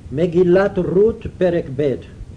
מגילת רות פרק ב'.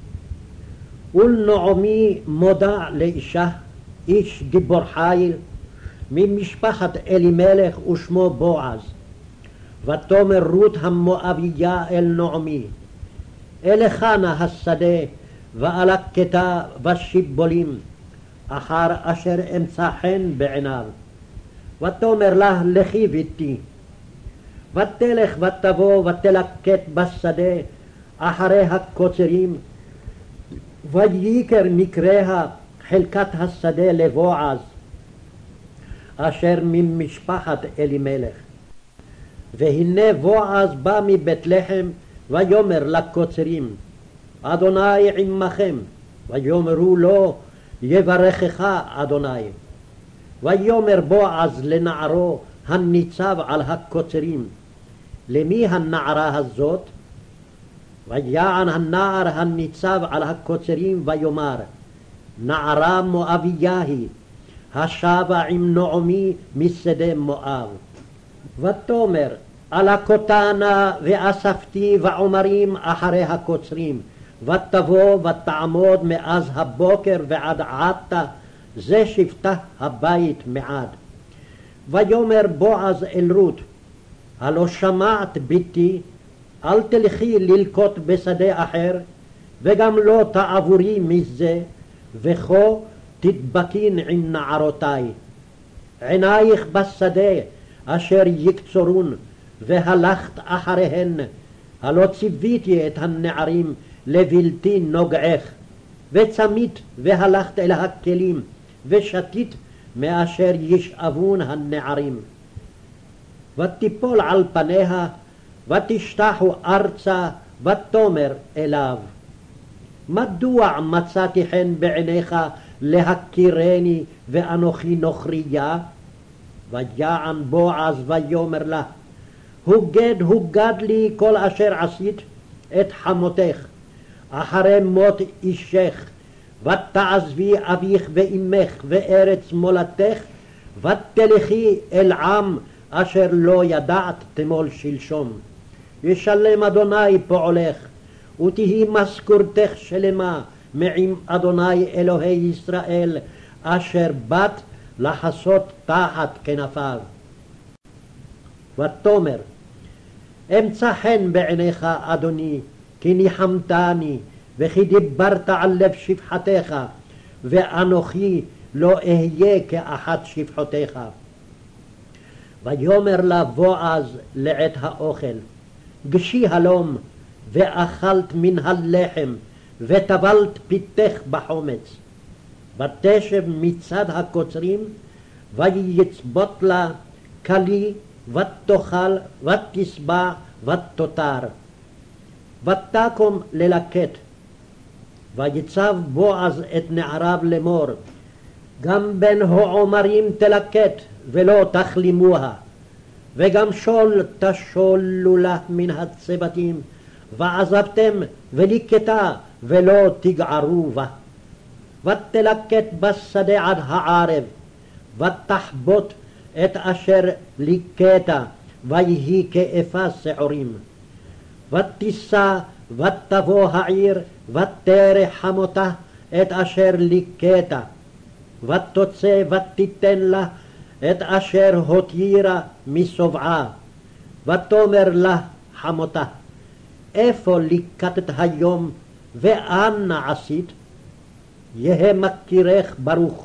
ולנעמי מודה לאישה, איש גיבור חיל, ממשפחת אלימלך ושמו בועז. ותאמר רות המואביה אל נעמי, אלכה נא השדה ואלקטה בשיבולים, אחר אשר אמצא חן בעיניו. ותאמר לה, לכי ביתי. ותלך ותבוא ותלקט בשדה אחרי הקוצרים, ויקר מקריה חלקת השדה לבועז, אשר ממשפחת אלימלך. והנה בועז בא מבית לחם, ויאמר לקוצרים, אדוני עמכם. ויאמרו לו, יברכך אדוני. ויאמר בועז לנערו הניצב על הקוצרים, למי הנערה הזאת? ויען הנער הניצב על הקוצרים ויאמר, נערה מואביה היא, השבה עם נעמי משדה מואב. ותאמר, אלקותה נא ואספתי ועומרים אחרי הקוצרים, ותבוא ותעמוד מאז הבוקר ועד עתה, זה שבטה הבית מעד. ויאמר בועז אל רות, הלא שמעת ביתי, אל תלכי ללקוט בשדה אחר, וגם לא תעבורי מזה, וכה תדבקין עם נערותי. עינייך בשדה אשר יקצורון, והלכת אחריהן, הלא ציוויתי את הנערים לבלתי נוגעך, וצמית והלכת אל הכלים, ושתית מאשר ישאבון הנערים. ותיפול על פניה, ותשתחו ארצה, ותאמר אליו, מדוע מצאתי חן בעיניך להכירני ואנוכי נוכריה? ויען בועז ויאמר לה, הוגד לי כל אשר עשית את חמותך, אחרי מות אישך, ותעזבי אביך ואמך וארץ מולדתך, ותלכי אל עם אשר לא ידעת תמול שלשום. ישלם אדוני פועלך, ותהי משכורתך שלמה מעם אדוני אלוהי ישראל, אשר באת לחסות תחת כנפיו. ותאמר, אמצא חן בעיניך אדוני, כי ניחמתני, וכי דיברת על לב שפחתך, ואנוכי לא אהיה כאחת שפחותיך. ויאמר לה בועז לעת האוכל, גשי הלום, ואכלת מן הלחם, וטבלת פיתך בחומץ. ותשב מצד הקוצרים, ויצבוט לה כלי, ותאכל, ותשבע, ותותר. ותקום ללקט. ויצב בועז את נעריו לאמור, גם בין העומרים תלקט, ולא תכלימוה, וגם שול תשולו לה מן הצבתים, ועזבתם וליקטה, ולא תגערו בה. ותלקט בשדה עד הערב, ותחבוט את אשר ליקטה, ויהי כאפה שעורים. ותישא ותבוא העיר, ותרא חמותה את אשר ליקטה, ותוצא ותיתן לה את אשר הותירה משובעה. ותאמר לה חמותה, איפה ליקטת היום, ואנה עשית? יהא מכירך ברוך.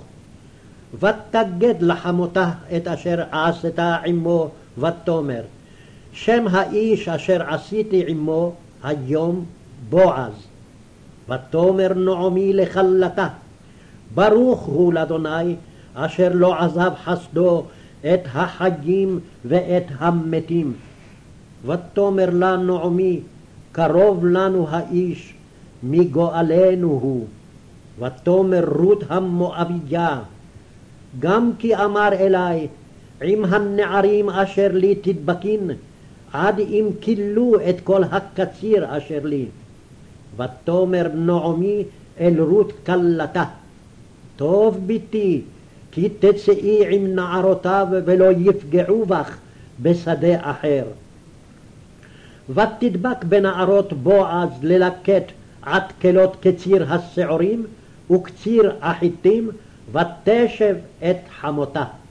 ותגד לחמותה את אשר עשתה עמו, ותאמר, שם האיש אשר עשיתי עמו היום בועז. ותאמר נעמי לכלתה, ברוך הוא לאדוני, אשר לא עזב חסדו את החיים ואת המתים. ותאמר לה נעמי, קרוב לנו האיש, מגואלנו הוא. ותאמר רות המואביה, גם כי אמר אלי, עם הנערים אשר לי תדבקין, עד אם כילו את כל הקציר אשר לי. ותאמר נעמי אל רות כלתה, טוב ביתי, כי תצאי עם נערותיו ולא יפגעו בך בשדה אחר. ותדבק בנערות בועז ללקט עד-כלות קציר השעורים וקציר החיטים, ותשב את חמותה.